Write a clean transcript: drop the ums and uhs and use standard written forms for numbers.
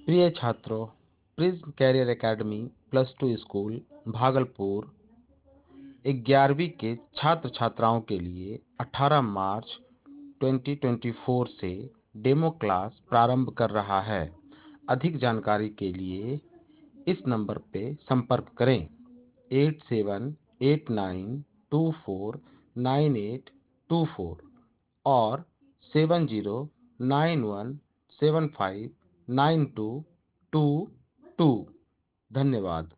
प्रिय छात्रों, prism career academy plus two school Bhagalpur 11वीं के छात्र छात्राओं के लिए 18 मार्च 2024 से डेमो क्लास प्रारंभ कर रहा है। अधिक जानकारी के लिए इस नंबर पे संपर्क करें 8789249824 और 7091759222। धन्यवाद।